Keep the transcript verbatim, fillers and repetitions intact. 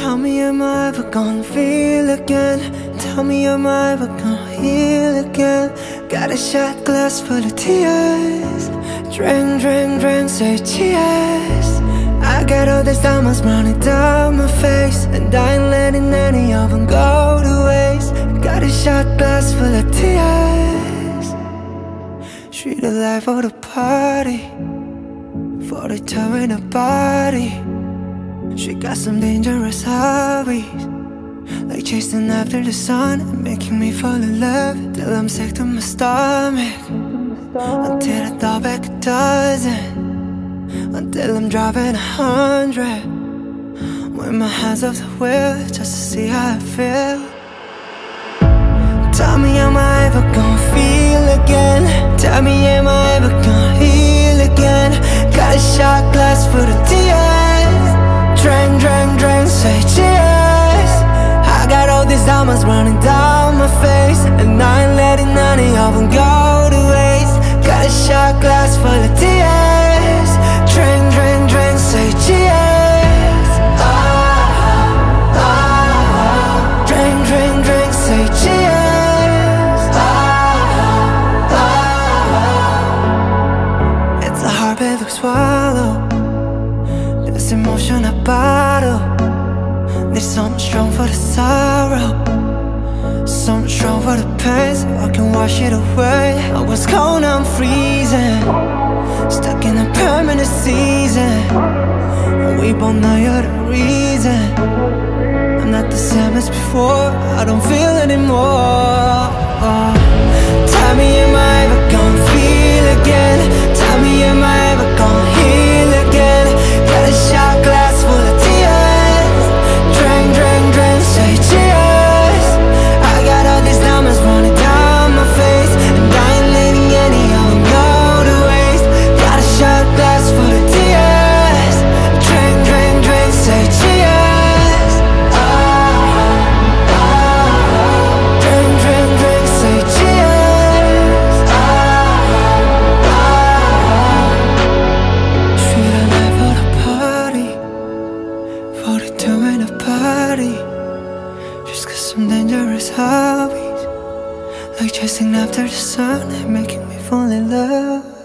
Tell me, am I ever gonna feel again? Tell me, am I ever gonna heal again? Got a shot glass full of tears. Drink, drink, drink, say cheers. I got all these diamonds running down my face, and I ain't letting any of them go to waste. Got a shot glass full of tears. Treat her life for the party, for the time in her body. She got some dangerous hobbies, like chasing after the sun and making me fall in love till I'm sick to my stomach, until I thought back a dozen, until I'm driving a hundred, with my hands off the wheel just to see how I feel. Tell me, am I ever gonna feel again? Tell me, am I ever gonna heal again? Got a shot glass full of tears. Drink, drink, drink, say cheers. I got all these diamonds running down my face, and I ain't letting any of them go to waste. Got a shot glass full of tears. Drink, drink, drink, say cheers. Oh, oh, oh. Drink, drink, drink, say cheers. Oh, oh, oh. It's a hard pill to swallow, this emotion I bottle. There's something strong for the sorrow, something strong for the pain, so I can wash it away. I was cold, I'm freezing, stuck in a permanent season. We both know you're the reason. I'm not the same as before, I don't feel anymore. Tell me, am I ever gonna feel again? Tell me, am I ever gonna heal again? Got a shot glass full of tears. Drink, drink, drink, say cheers. I got all these diamonds running down my face, and I ain't letting any of them go to waste. Got a shot glass full of tears. Drink, drink, drink, say cheers. Oh, oh, oh. Drink, drink, drink, say cheers. Oh, oh, oh. Treat her life for the party, for the two in a party. Just got some dangerous hobbies, like chasing after the sun and making me fall in love.